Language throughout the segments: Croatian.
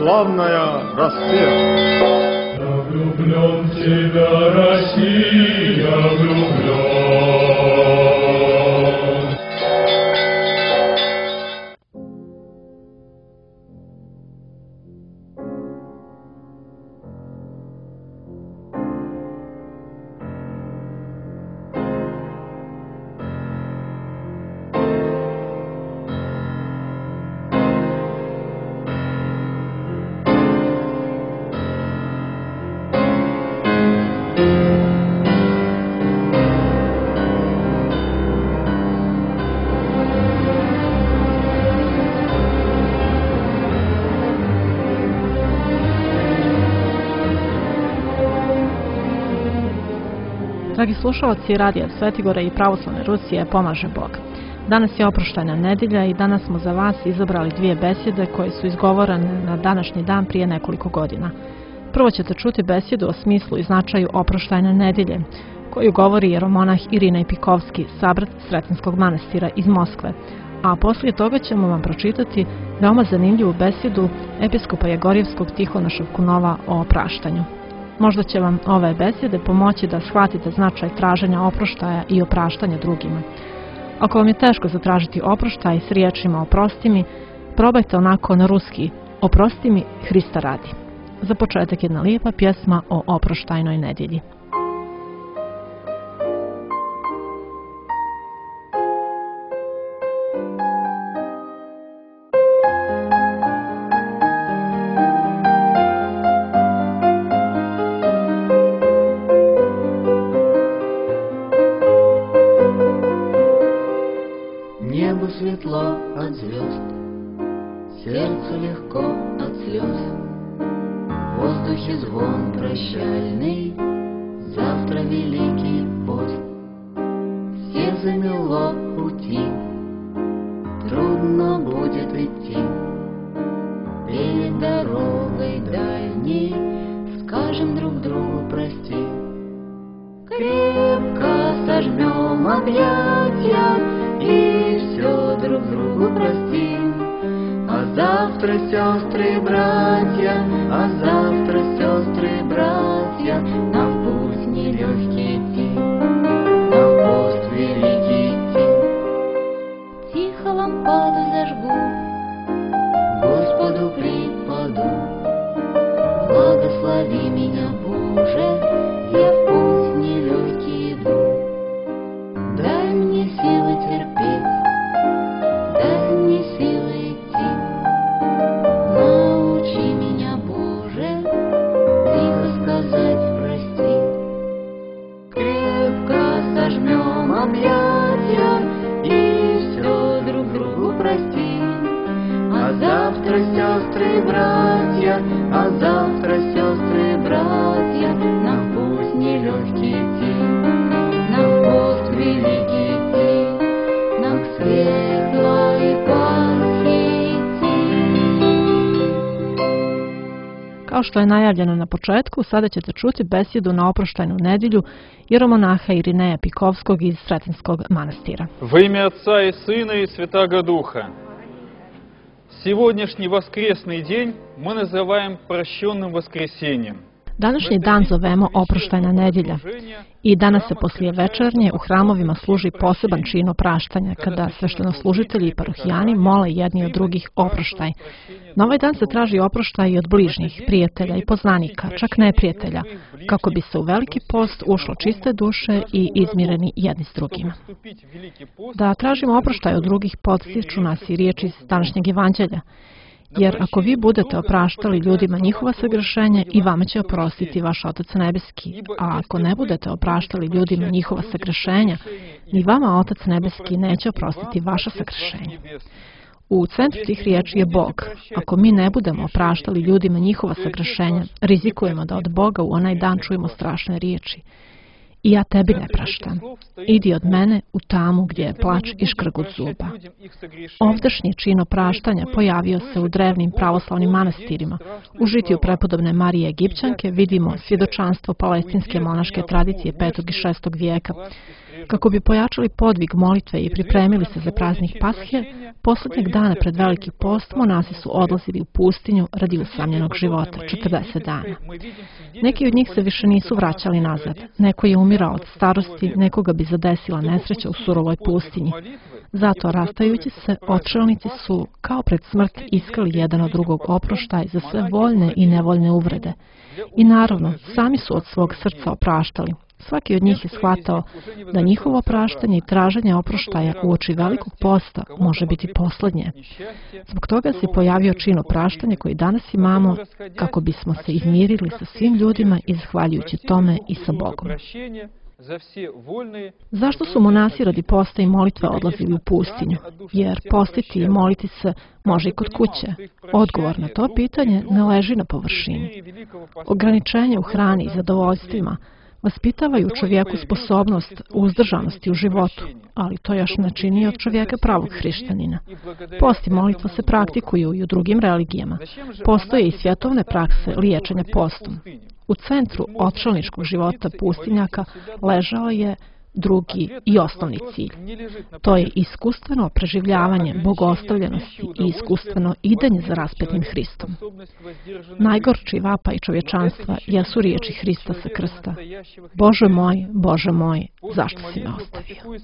славная расцвет. Я влюблен в тебя, Россия, влюблен. Dragi slušalci Radija Svetigora i Pravoslavne Rusije, pomaže Bog. Danas je oproštajna nedelja i danas smo za vas izabrali dvije besjede koje su izgovorene na današnji dan prije nekoliko godina. Prvo ćete čuti besjedu o smislu i značaju oproštajne nedelje, koju govori jeromonah Irinej Pikovski, sabrat Sretenskog manastira iz Moskve, a poslije toga ćemo vam pročitati veoma zanimljivu besjedu episkopa Jegorjevskog Tihona Ševkunova o opraštanju. Možda će vam ove besjede pomoći da shvatite značaj traženja oproštaja i opraštanja drugima. Ako vam je teško zatražiti oproštaj s riječima oprosti mi, probajte onako na ruski oprosti mi Hrista radi. Za početak jedna lijepa pjesma o oproštajnoj nedjelji. Небо светло от звезд, сердце легко от слез, в воздухе звон прощальный, завтра великий пост. Все замело пути, трудно будет идти, перед дорогой дальней скажем друг другу прости. Крепко сожмем объятия и все друг другу простим. А завтра, сестры и братья, а завтра, сестры и братья, нам в путь нелегкий идти, нам в пост великий идти. Тихо лампаду зажгу, Господу припаду, благослови меня, Боже, я в путь нелегкий иду. Дай мне силы терпеть, дай мне силы идти. Научи меня, Боже, тихо сказать прости. Крепко сожмем объятия и все друг другу простим. А завтра, сестры и братья, а завтра, сестры и братья, нам путь нелегкий идти, нам в пост великий идти, нам к светлой епархии идти. Kao što je najavljeno na početku, sada ćete čuti besjedu na oproštajnu nedjelju jeromonaha Irineja Pikovskog iz Sretenskog manastira. Во имя Отца и Сына и Святаго Духа. Сегодняшний воскресный день мы называем прощенным воскресеньем. Današnji dan zovemo oproštajna nedjelja i danas se poslije večernje u hramovima služi poseban čin opraštanja kada sveštenoslužitelji i parohijani mole jedni od drugih oproštaj. Na ovaj dan se traži oproštaj i od bližnjih, prijatelja i poznanika, čak neprijatelja, kako bi se u veliki post ušlo čiste duše i izmireni jedni s drugima. Da tražimo oproštaj od drugih podsjeću nas i riječi iz današnjeg evanđelja. Jer ako vi budete opraštali ljudima njihova sagrešenja, i vama će oprostiti vaš Otac Nebeski. A ako ne budete opraštali ljudima njihova sagrešenja, ni vama Otac Nebeski neće oprostiti vaša sagrešenja. U centru tih riječi je Bog. Ako mi ne budemo opraštali ljudima njihova sagrešenja, rizikujemo da od Boga u onaj dan čujemo strašne riječi. I ja tebi ne praštam. Idi od mene u tamu gdje je plač i škrgut zuba. Ovdašnji čin opraštanja pojavio se u drevnim pravoslavnim manastirima. U žitiju prepodobne Marije Egipćanke vidimo svjedočanstvo palestinske monaške tradicije 5. i 6. vijeka. Kako bi pojačali podvig molitve i pripremili se za praznik Pashe, posljednjeg dana pred Veliki post monasi su odlazili u pustinju radi usamljenog života, 40 dana. Neki od njih se više nisu vraćali nazad. Neko je umirao od starosti, nekoga bi zadesila nesreća u surovoj pustinji. Zato, rastajući se, odšelnici su, kao pred smrt, iskali jedan od drugog oproštaj za sve voljne i nevoljne uvrede. I naravno, sami su od svog srca opraštali. Svaki od njih je shvatao da njihovo opraštanje i traženje oproštaja uoči Velikog posta može biti posljednje. Zbog toga se pojavio čin opraštanja koji danas imamo, kako bismo se izmirili sa svim ljudima i zahvaljujući tome i sa Bogom. Zašto su monasi radi posta i molitve odlazili u pustinju? Jer postiti i moliti se može i kod kuće. Odgovor na to pitanje ne leži na površini. Ograničenje u hrani i zadovoljstvima vaspitavaju u čovjeku sposobnost uzdržanosti u životu, ali to još ne čini od čovjeka pravog hrišćanina. Post i molitva se praktikuju i u drugim religijama. Postoje i svjetovne prakse liječenja postom. U centru odšelničkog života pustinjaka ležao je drugi i osnovni cilj. To je iskustveno preživljavanje bogostavljenosti i iskustveno idenje za raspetnim Hristom. Najgorči vapaj čovječanstva jesu riječi Hrista sa krsta: Bože moj, zašto si me ostavio?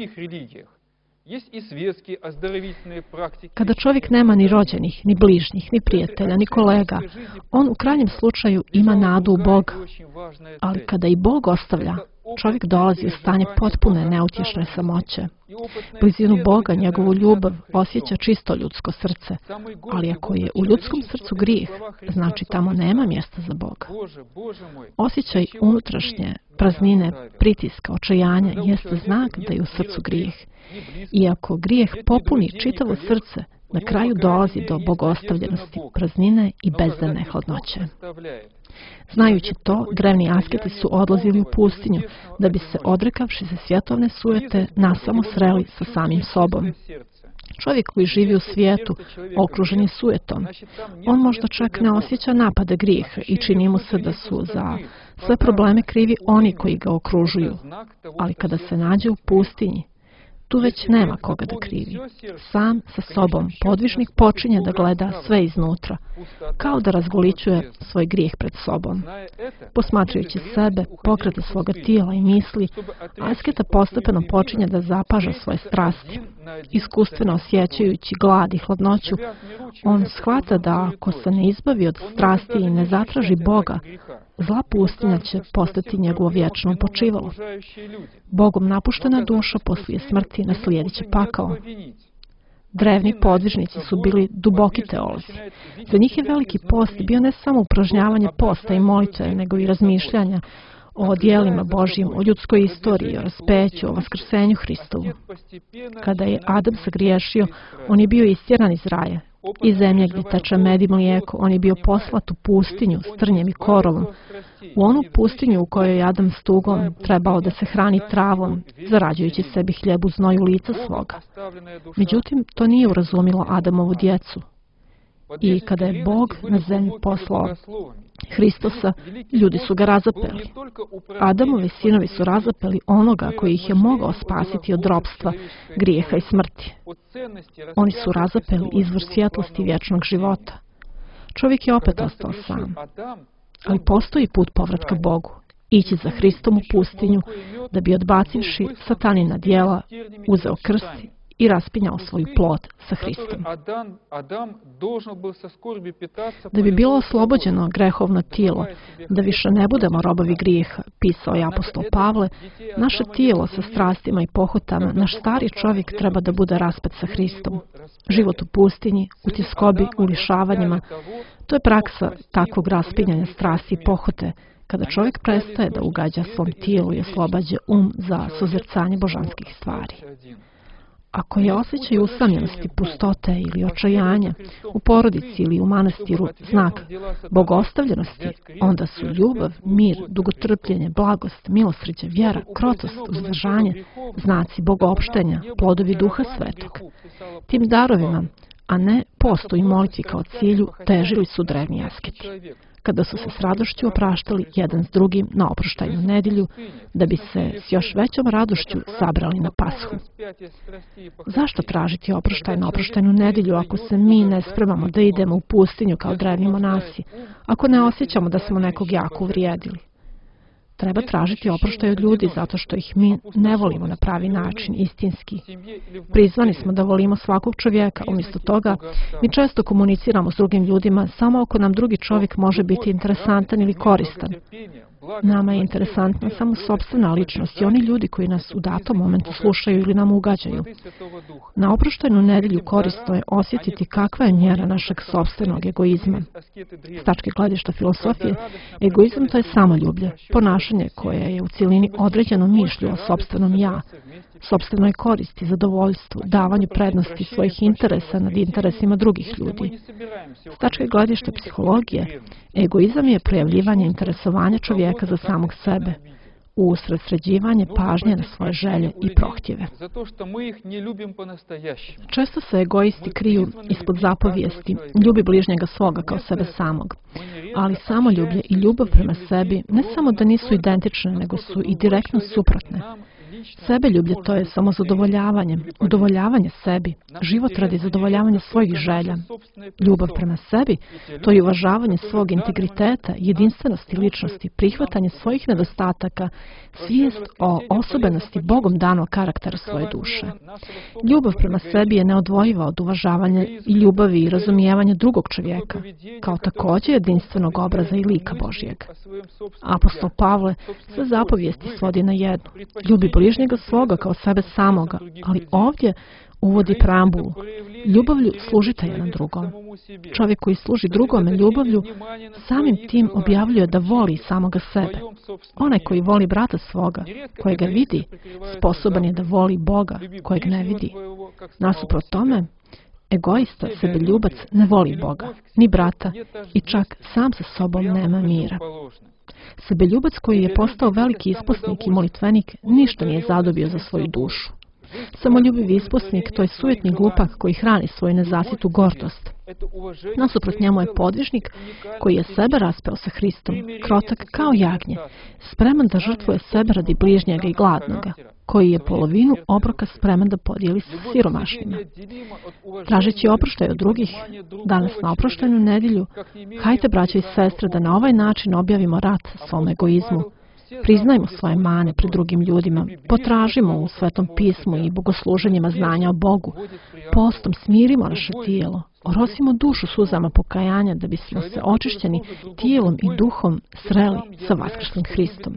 Kada čovjek nema ni rođenih, ni bližnjih, ni prijatelja, ni kolega, on u krajnjem slučaju ima nadu u Boga. Ali kada i Bog ostavlja, čovjek dolazi u stanje potpune neutješne samoće. Blizinu Boga, njegovu ljubav, osjeća čisto ljudsko srce, ali ako je u ljudskom srcu grijeh, znači tamo nema mjesta za Boga. Osjećaj unutrašnje praznine, pritiska, očajanja jeste znak da je u srcu grijeh. I ako grijeh popuni čitavo srce, na kraju dolazi do bogostavljenosti, praznine i bezdane hladnoće. Znajući to, drevni asketi su odlazili u pustinju, da bi se, odrekavši se svjetovne sujete, nasamo sreli sa samim sobom. Čovjek koji živi u svijetu, okružen je sujetom, on možda čak ne osjeća napade grijeha i čini mu se da su za sve probleme krivi oni koji ga okružuju. Ali kada se nađe u pustinji, tu već nema koga da krivi. Sam sa sobom podvižnik počinje da gleda sve iznutra, kao da razgolićuje svoj grijeh pred sobom. Posmatrajući sebe, pokrete svoga tijela i misli, asketa postepeno počinje da zapaža svoje strasti. Iskustveno osjećajući glad i hladnoću, on shvata da ako se ne izbavi od strasti i ne zatraži Boga, zla pustinja će postati njegovo vječno počivalo. Bogom napuštena duša poslije smrti naslijedit će pakao. Drevni podvižnici su bili duboki teolozi. Za njih je Veliki post bio ne samo upražnjavanje posta i molitve, nego i razmišljanja o djelima Božjim, o ljudskoj istoriji, o raspeću, o vaskrsenju Hristovu. Kada je Adam sagriješio, on je bio istjeran iz raja. Iz zemlje gdje teče med i mlijeko, on je bio poslat u pustinju s trnjem i korovom. U onu pustinju u kojoj je Adam s tugom trebao da se hrani travom, zarađujući sebi hljeb u znoju lica svoga. Međutim, to nije urazumilo Adamovu djecu. I kada je Bog na zemlju poslao Hristosa, ljudi su ga razapeli. Adamovi sinovi su razapeli onoga koji ih je mogao spasiti od ropstva, grijeha i smrti. Oni su razapeli izvor svjetlosti vječnog života. Čovjek je opet ostao sam. Ali postoji put povratka Bogu. Ići za Hristom u pustinju, da bi odbacivši satanina djela, uzeo krst i raspinjao svoju plot sa Hristom. Da bi bilo oslobođeno grehovno tijelo, da više ne budemo robovi grijeha, pisao je apostol Pavle, naše tijelo sa strastima i pohotama, naš stari čovjek treba da bude raspet sa Hristom. Život u pustinji, u tjeskobi, u lišavanjima, to je praksa takvog raspinjanja strasti i pohote, kada čovjek prestaje da ugađa svom tijelu i oslobađa za suzrcanje božanskih stvari. Ako je osjećaj usamljenosti, pustote ili očajanja u porodici ili u manastiru znak bogostavljenosti, onda su ljubav, mir, dugotrpljenje, blagost, milosrđe, vjera, krotost, uzdržanje, znaci bogoopštenja, plodovi Duha Svetog. Tim darovima, a ne postu i molitvi kao cilju, težili su drevni asketi. kada su se s radošću opraštali jedan s drugim na oproštajnu nedjelju, da bi se s još većom radošću sabrali na Pashu. Zašto tražiti oproštaj na oproštajnu nedjelju ako se mi ne spremamo da idemo u pustinju kao drevni monasi, ako ne osjećamo da smo nekog jako uvrijedili? Treba tražiti oproštaj od ljudi zato što ih mi ne volimo na pravi način, istinski. Prizvani smo da volimo svakog čovjeka, umjesto toga mi često komuniciramo s drugim ljudima samo ako nam drugi čovjek može biti interesantan ili koristan. Nama je interesantna samo sopstvena ličnost i oni ljudi koji nas u datom momentu slušaju ili nam ugađaju. Na oproštajnu nedjelju korisno je osjetiti kakva je mjera našeg sopstvenog egoizma. S tačke gledišta filosofije, egoizam to je samoljublje, ponašanje koje je u cjelini određeno mišlju o sopstvenom ja, sopstvenoj koristi, zadovoljstvu, davanju prednosti svojih interesa nad interesima drugih ljudi. S tačke gledišta psihologije, egoizam je projavljivanje interesovanja čovjeka za samog sebe, usredsređivanje pažnje na svoje želje i prohtjeve. Često se egoisti kriju ispod zapovijesti, ljubi bližnjega svoga kao sebe samog. Ali samoljublje i ljubav prema sebi ne samo da nisu identične, nego su i direktno suprotne. Sebeljublje to je samozadovoljavanje, udovoljavanje sebi, život radi zadovoljavanja svojih želja. Ljubav prema sebi to je uvažavanje svog integriteta, jedinstvenosti ličnosti, prihvatanje svojih nedostataka, svijest o osobenosti Bogom danog karaktera svoje duše. Ljubav prema sebi je neodvojiva od uvažavanja i ljubavi i razumijevanja drugog čovjeka, kao također jedinstvenog obraza i lika Božjeg. Apostol Pavle sve zapovijesti svodi na jednu. Ljubi bližnjega svoga kao sebe samoga, ali ovdje uvodi preambulu. Ljubavlju služite jedan drugom. Čovjek koji služi drugome ljubavlju samim tim objavljuje da voli samoga sebe. Onaj koji voli brata svoga, kojega vidi, sposoban je da voli Boga, kojeg ne vidi. Nasuprot tome, egoista, sebeljubac ne voli Boga, ni brata i čak sam sa sobom nema mira. Sebeljubac koji je postao veliki isposnik i molitvenik ništa nije zadobio za svoju dušu. Samoljubivi isposnik to je sujetni glupak koji hrani svoju nezasitu gordost. Nasuprot njemu je podvižnik koji je sebe raspeo sa Hristom, krotak kao jagnje, spreman da žrtvuje sebe radi bližnjega i gladnoga, koji je polovinu obroka spreman da podijeli sa siromašnima. Tražeći oproštaj od drugih, danas na oproštajnu nedjelju, hajte, braće i sestre, da na ovaj način objavimo rat svom egoizmu. Priznajmo svoje mane pred drugim ljudima, potražimo u Svetom pismu i bogosluženjima znanja o Bogu, postom smirimo naše tijelo, orosimo dušu suzama pokajanja da bismo se očišćeni tijelom i duhom sreli sa vaskrslim Hristom.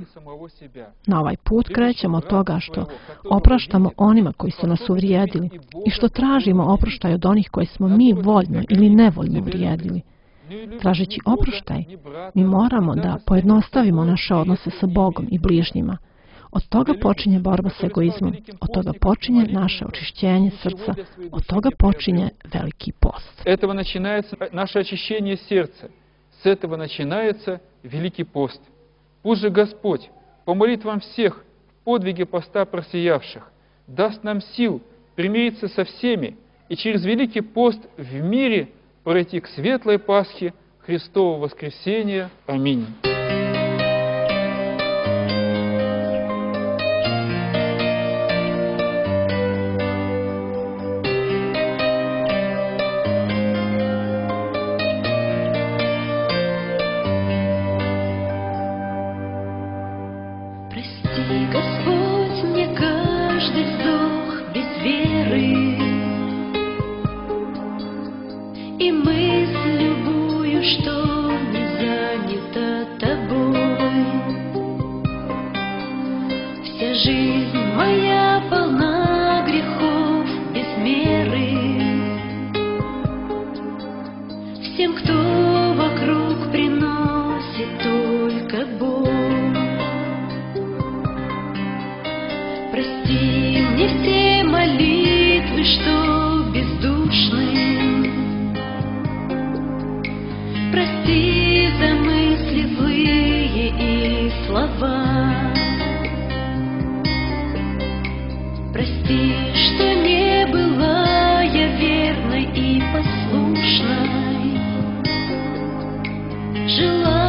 Na ovaj put krećemo od toga što opraštamo onima koji su nas uvrijedili i što tražimo oproštaj od onih koji smo mi voljno ili nevoljno uvrijedili. Tražeći oproštaj, mi moramo da pojednostavimo naše odnose sa Bogom i bližnjima. Od toga počinje borba s egoizmom, od toga počinje naše očišćenje srca, od toga počinje veliki post. С этого начинается наше очищение сердца, с этого начинается великий пост. Пусть же Господь по молитвам всех в подвиге поста просиявших даст нам сил примириться со всеми и через великий пост в мире пройти к светлой Пасхе Христового воскресения. Аминь. Прости, Господь, мне каждый вздох без веры и мысль любую, что не занята Тобой. Вся жизнь моя полна грехов без меры. Всем, кто вокруг приносит только боль. Прости мне все молитвы, что бездушны. Прости за мысли злые и слова. Прости, что не была я верной и послушной. Желаю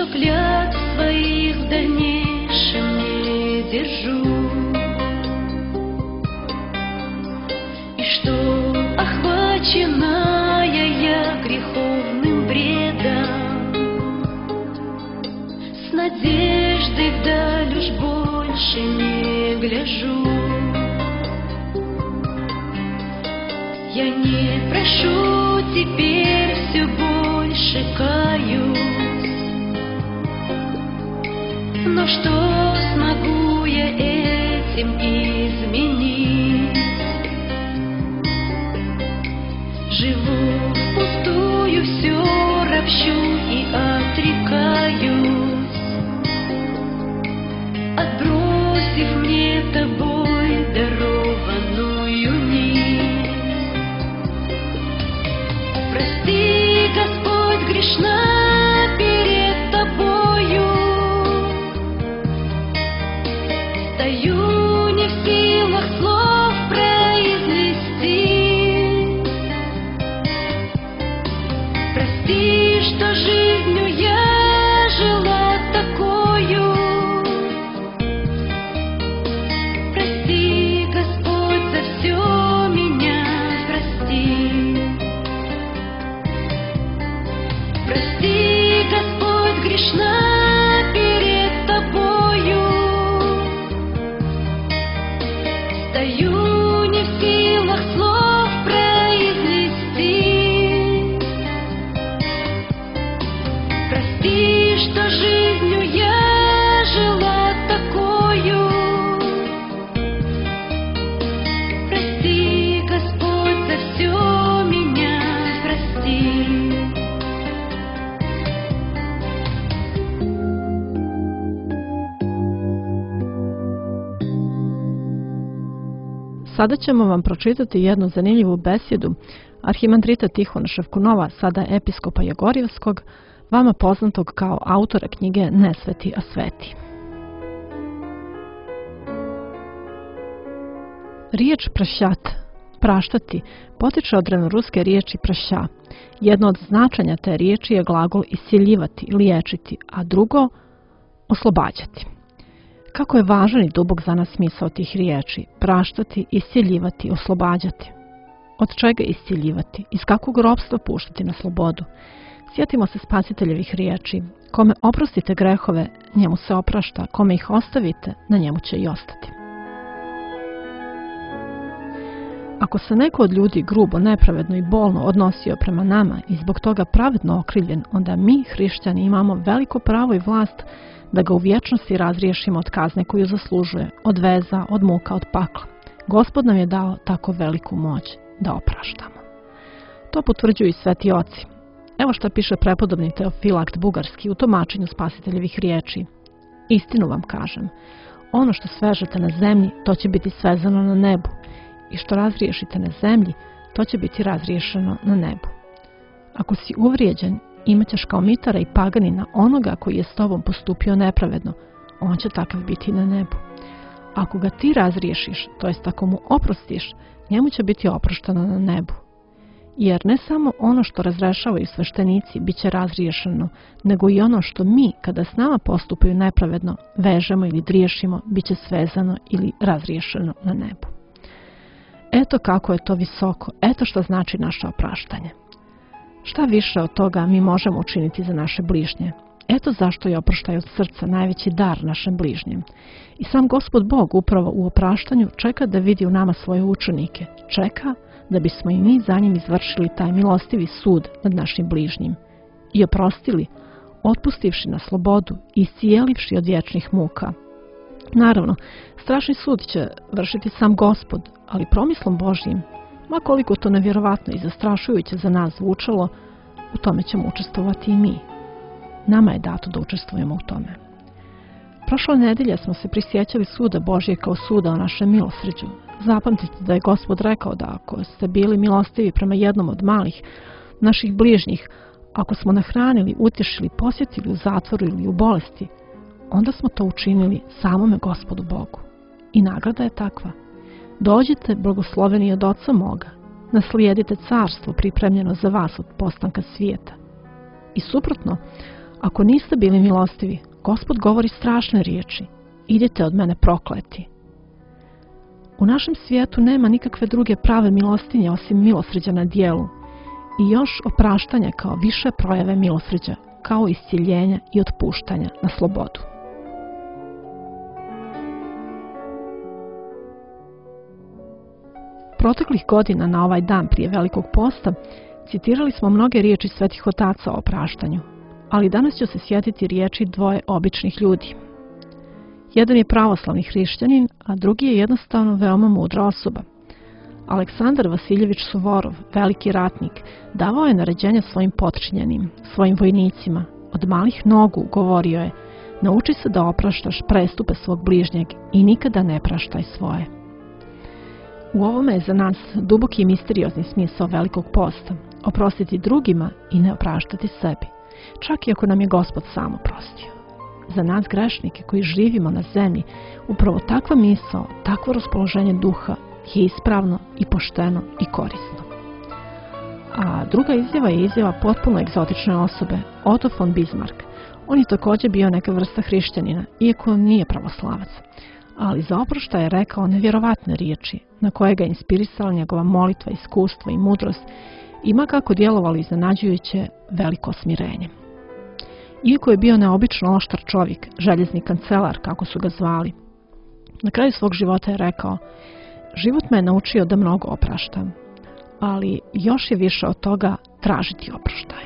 что клятв своих в дальнейшем не держу, и что охваченная я греховным бредом, с надеждой вдаль уж больше не гляжу. Я не прошу, теперь все больше каюсь, но что смогу я этим изменить? Живу впустую, все ропщу и отрекаюсь, отбросив мне тобой дарованную нить. Прости, Господь, грешна перед тобою, стою не в силах слов произнести. Прости, что жизнью я жила такою. Прости, Господь, за все меня прости. Прости, Господь, грешна перед тобою, стою не в силах слов произнести. Прости, что жизнью я жила такою. Прости, Господь, за все меня прости. Sada ćemo vam pročitati jednu zanimljivu besjedu arhimandrita Tihona Ševkunova, sada episkopa Jegorjevskog, vama poznatog kao autora knjige Nesveti, a sveti. Riječ prašjat, praštati, potiče od drevnoruske riječi prašja. Jedno od značenja te riječi je glagol iscijeljivati, liječiti, a drugo oslobađati. Kako je važan i dubok za nas smisao tih riječi, praštati, iscijeljivati, oslobađati. Od čega iscijeljivati? Iz kakvog ropstva puštati na slobodu? Sjetimo se Spasiteljevih riječi: kome oprostite grehove, njemu se oprašta, kome ih ostavite, na njemu će i ostati. Ako se neko od ljudi grubo, nepravedno i bolno odnosio prema nama i zbog toga pravedno okrivljen, onda mi, hrišćani, imamo veliko pravo i vlast da ga u vječnosti razriješimo od kazne koju zaslužuje, od veza, od muka, od pakla. Gospod nam je dao tako veliku moć da opraštamo. To potvrđuju i sveti oci. Evo što piše prepodobni Teofilakt Bugarski u tumačenju Spasiteljevih riječi. Istinu vam kažem, ono što svežete na zemlji, to će biti svezano na nebu, i što razriješite na zemlji, to će biti razriješeno na nebu. Ako si uvrijeđen, imat ćeš kao mitara i paganina onoga koji je s tobom postupio nepravedno, on će takav biti na nebu. Ako ga ti razriješiš, to jest ako mu oprostiš, njemu će biti oprošteno na nebu. Jer ne samo ono što razrešavaju sveštenici bit će razriješeno, nego i ono što mi, kada s nama postupaju nepravedno, vežemo ili driješimo, bit će svezano ili razriješeno na nebu. Eto kako je to visoko, eto što znači naše opraštanje. Šta više od toga mi možemo učiniti za naše bližnje? Eto zašto je oproštaj od srca najveći dar našem bližnjem. I sam Gospod Bog upravo u opraštanju čeka da vidi u nama svoje učenike. Čeka da bismo i mi za njim izvršili taj milostivi sud nad našim bližnjim. I oprostili, otpustivši na slobodu i iscijelivši od vječnih muka. Naravno, strašni sud će vršiti sam Gospod, ali promislom Božjim, ma koliko to nevjerovatno i zastrašujuće za nas zvučalo, u tome ćemo učestvovati i mi. Nama je dato da učestvujemo u tome. Prošle nedelje smo se prisjećali suda Božje kao suda o našem milosrđu. Zapamtite da je Gospod rekao da ako ste bili milostivi prema jednom od malih naših bližnjih, ako smo nahranili, utješili, posjetili u zatvoru ili u bolesti, onda smo to učinili samome Gospodu Bogu. I nagrada je takva. Dođite, blagosloveni od Oca moga, naslijedite carstvo pripremljeno za vas od postanka svijeta. I suprotno, Ako niste bili milostivi, Gospod govori strašne riječi. Idite od mene prokleti. U našem svijetu nema nikakve druge prave milostinje osim milosrđa na djelu i još opraštanja kao više projave milosrđa, kao iscjeljenja i otpuštanja na slobodu. Proteklih godina na ovaj dan prije Velikog posta citirali smo mnoge riječi svetih otaca o opraštanju, ali danas ću se sjetiti riječi dvoje običnih ljudi. Jedan je pravoslavni hrišćanin, a drugi je jednostavno veoma mudra osoba. Aleksandar Vasiljević Suvorov, veliki ratnik, davao je naređenja svojim potčinjenim, svojim vojnicima. Od malih nogu govorio je: nauči se da opraštaš prestupe svog bližnjeg i nikada ne praštaj svoje. U ovome je za nas duboki i misteriozni smisao Velikog posta, oprostiti drugima i ne opraštati sebi, čak i ako nam je Gospod sam oprostio. Za nas grešnike koji živimo na zemlji, upravo takva misao, takvo raspoloženje duha je ispravno i pošteno i korisno. A druga izjava je izjava potpuno egzotične osobe, Otto von Bismarck. On je također bio neka vrsta hrišćanina, iako nije pravoslavac, ali za oproštaj je rekao nevjerovatne riječi, na koje ga je inspirisala njegova molitva, iskustvo i mudrost, ima kako djelovalo iznenađujuće veliko smirenje. Iako je bio neobično oštar čovjek, željezni kancelar, kako su ga zvali, na kraju svog života je rekao: život me je naučio da mnogo opraštam, ali još je više od toga tražiti oproštaj.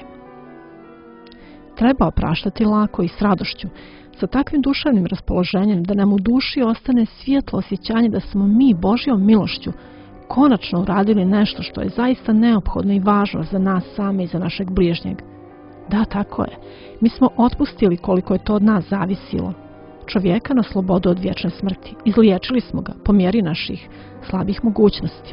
Treba opraštati lako i s radošću, sa takvim duševnim raspoloženjem da nam u duši ostane svijetlo osjećanje da smo mi Božjom milošću konačno uradili nešto što je zaista neophodno i važno za nas same i za našeg bližnjeg. Da, tako je. Mi smo otpustili koliko je to od nas zavisilo. Čovjeka na slobodu od vječne smrti. Izliječili smo ga po mjeri naših slabih mogućnosti.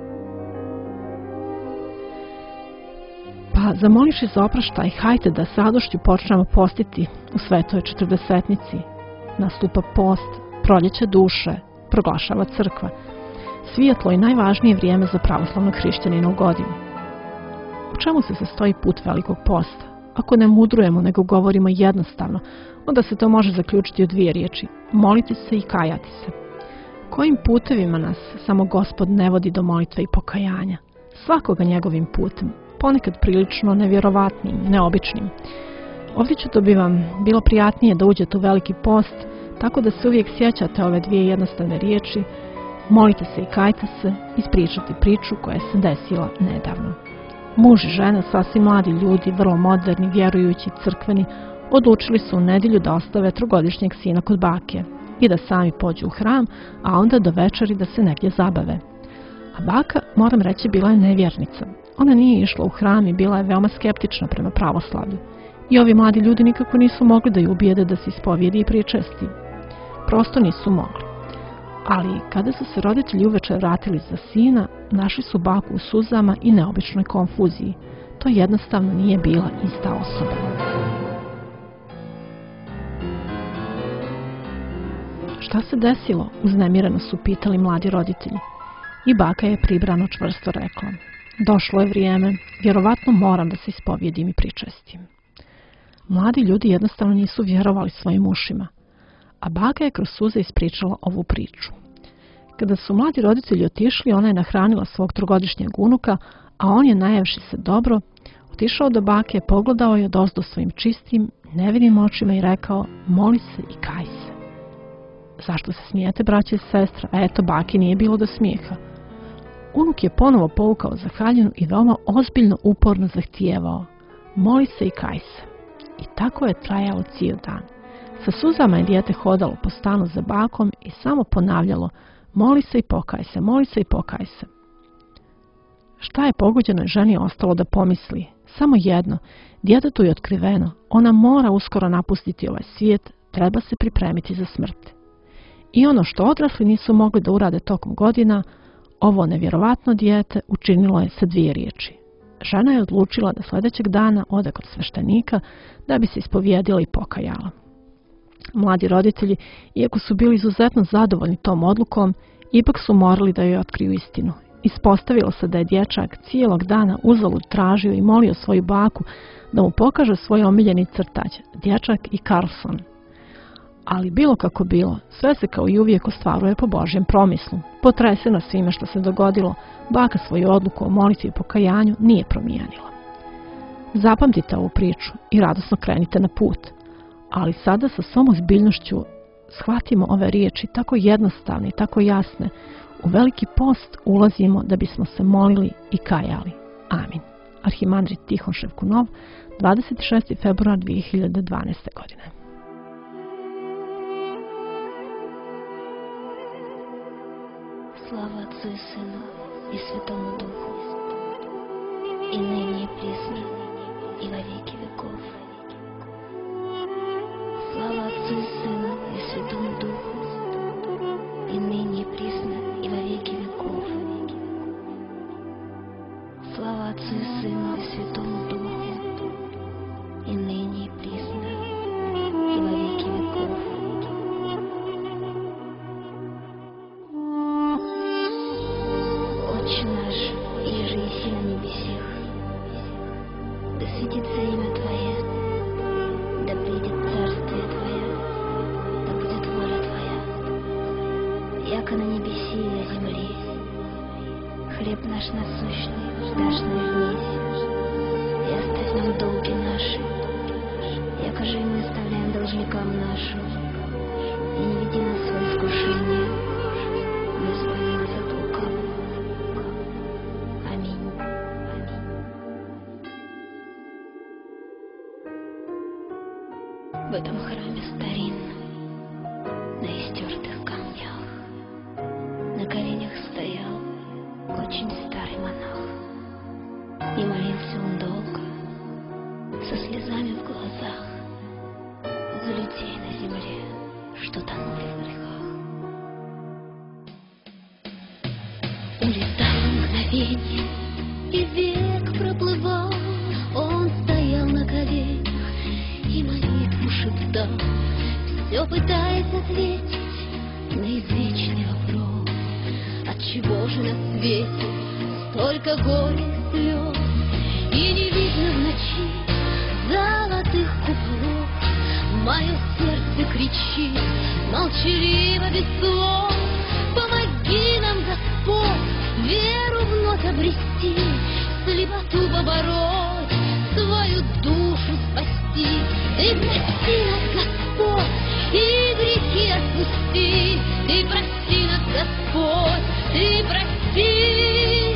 Pa zamolivši za opraštaj, hajte da s radošću počnemo postiti u svetoj četrdesetnici. Nastupa post, proljeće duše, proglašava crkva. Svijetlo i najvažnije vrijeme za pravoslavnog hrišćanina u godini. U čemu se sastoji put Velikog posta? Ako ne mudrujemo, nego govorimo jednostavno, onda se to može zaključiti u dvije riječi: moliti se i kajati se. Kojim putevima nas samo Gospod ne vodi do molitve i pokajanja? Svakoga njegovim putem, ponekad prilično nevjerovatnim, neobičnim. Ovdje će to bi vam bilo prijatnije da uđete u Veliki post, tako da se uvijek sjećate ove dvije jednostavne riječi: molite se i kajte se, ispričati priču koja se desila nedavno. Muž i žena, sasvim mladi ljudi, vrlo moderni, vjerujući, crkveni, odlučili su u nedjelju da ostave trogodišnjeg sina kod bake i da sami pođu u hram, a onda do večeri da se negdje zabave. A baka, moram reći, bila je nevjernica. Ona nije išla u hram i bila je veoma skeptična prema pravoslavlju. I ovi mladi ljudi nikako nisu mogli da ju ubijede da se ispovijedi i pričesti. Prosto nisu mogli. Ali kada su se roditelji uveče vratili za sina, našli su baku u suzama i neobičnoj konfuziji. To jednostavno nije bila ista osoba. Šta se desilo? Uznemireno su pitali mladi roditelji. I baka je pribrano čvrsto rekla: došlo je vrijeme, vjerovatno moram da se ispovijedim i pričestim. Mladi ljudi jednostavno nisu vjerovali svojim ušima, a baka je kroz suze ispričala ovu priču. Kada su mladi roditelji otišli, ona je nahranila svog trogodišnjeg unuka, a on je, najevši se dobro, otišao do bake, pogledao je odozdo svojim čistim, nevinim očima i rekao: moli se i kaj se. Zašto se smijete, braće i sestra? A eto, baki nije bilo do smijeha. Unuk je ponovo povukao za haljinu i veoma ozbiljno, uporno zahtijevao: moli se i kaj se. I tako je trajalo cijel dan. Sa suzama je dijete hodalo po stanu za bakom i samo ponavljalo: moli se i pokaj se, moli se i pokaj se. Šta je pogođenoj ženi ostalo da pomisli? Samo jedno: djetetu je otkriveno, ona mora uskoro napustiti ovaj svijet, treba se pripremiti za smrt. I ono što odrasli nisu mogli da urade tokom godina, ovo nevjerovatno dijete učinilo je sa dvije riječi. Žena je odlučila da sljedećeg dana ode kod sveštenika da bi se ispovijedila i pokajala. Mladi roditelji, iako su bili izuzetno zadovoljni tom odlukom, ipak su morali da joj otkriju istinu Ispostavilo se da je dječak cijelog dana uzalud tražio i molio svoju baku da mu pokaže svoj omiljeni crtač, dječak i Carlson. Ali bilo kako bilo, sve se kao i uvijek ostvaruje po Božjem promislu. Potresena svime što se dogodilo, baka svoju odluku o molitvi i pokajanju nije promijenila. Zapamtite ovu priču i radosno krenite na put, ali sada sa svom ozbiljnošću shvatimo ove riječi tako jednostavne i tako jasne. U veliki post ulazimo da bismo se molili i kajali. Amin. Arhimandrit Tihon Ševkunov, 26. februar 2012. godine. Слава Отцу и Сыну и Святому Духу, и ныне и присно, и во веки веков. Слава Отцу и Сыну и Святому Духу, и ныне и присно, и во веки веков. Слава Отцу и Сыну и Святому Духу, и ныне и присно, и во веки веков. Отче наш, иже еси на небесех, да светится имя Твое, да придет царствие Твое, да будет воля Твоя, яко на небеси и на земле. Хлеб наш насущный дашь нам днесь, и оставь нам долги наши, яко же и мы оставляем должникам нашим, и не веди нас в свое искушение, но избави нас от лукавого. Аминь. В этом храме старинном, на истертых камнях, на коленях стоял очень старый монах. И молился он долго, со слезами в глазах, за людей на земле, что тонули в грехах. Улетало мгновенье, и век проплывал. Он стоял на коленях и молитву шептал, все пытаясь ответить на извечный вопрос: отчего же на свете столько горя и слез, и не видно в ночи золотых куполов? Мое сердце кричит молчаливо без слов: помоги нам, Господь, веру вновь обрести, слепоту побороть, свою душу спасти. Ты прости нас, Господь, и грехи отпусти. Ты прости нас, Господь, ты прости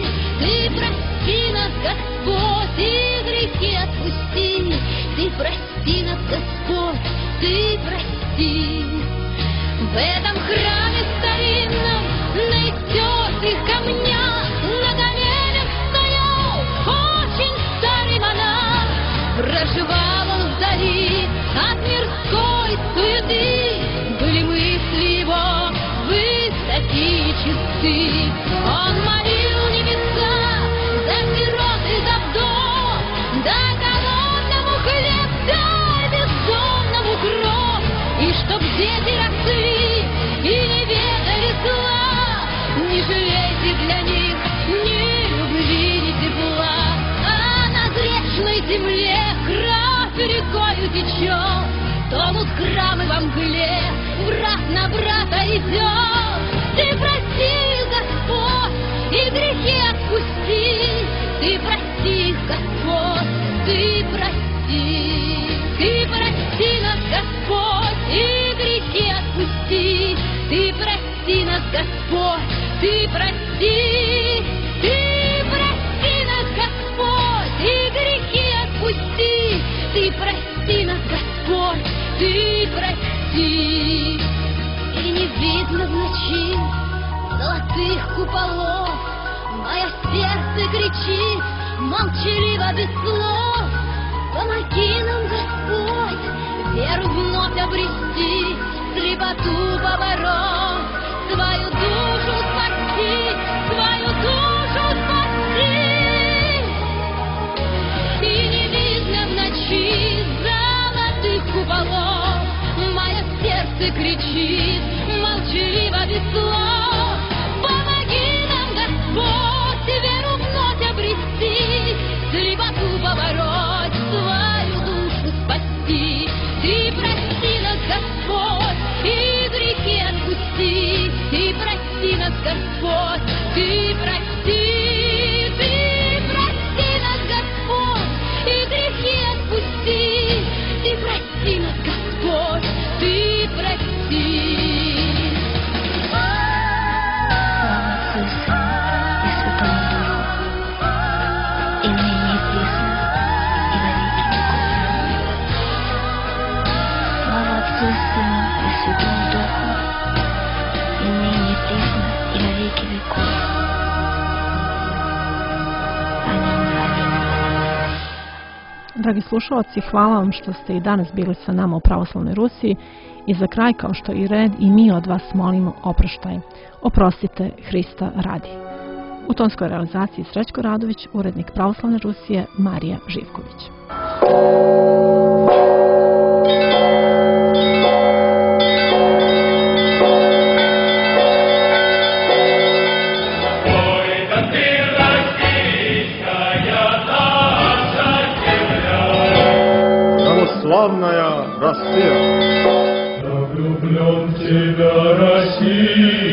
нас, Господь, и грехи отпусти. Ты прости нас, Господь, ты прости. В этом храме старинном, на истертых камнях, на коленях стоял очень старый монах. Проживал он вдали от мирской суеты, были мысли его высоки и чисты. Он молил небеса за сирот и за вдов, дай голодному хлеб, дай бездомному кров, и чтоб дети росли и не ведали зла, не жалейте для них ни любви, ни тепла. А на грешной земле кровь рекою течет, тонут храмы во мгле, враг на брата идет. Ты прости, Господь, и грехи отпусти. Ты прости их, Господь, ты прости. Ты прости нас, Господь, и грехи отпусти. Ты прости нас, Господь, ты прости. Ты прости нас, Господь, и грехи отпусти. Ты прости нас, Господь, ты прости. И не видно в ночи золотых куполов, мое сердце кричит молчаливо без слов: помоги нам, Господь, веру вновь обрести, слепоту побороть, свою душу спасти, свою душу спасти. И не видно в ночи золотых куполов, мое сердце кричит молчаливо без слов: помоги нам, Господь. Dragi slušalci, hvala vam što ste i danas bili sa nama u Pravoslavnoj Rusiji i za kraj, kao što i red, i mi od vas molimo oproštaj. Oprostite Hrista radi. U tonskoj realizaciji Srećko Radović, urednik Pravoslavne Rusije Marija Živković. Православная Россия. Я влюблен в тебя, Россия.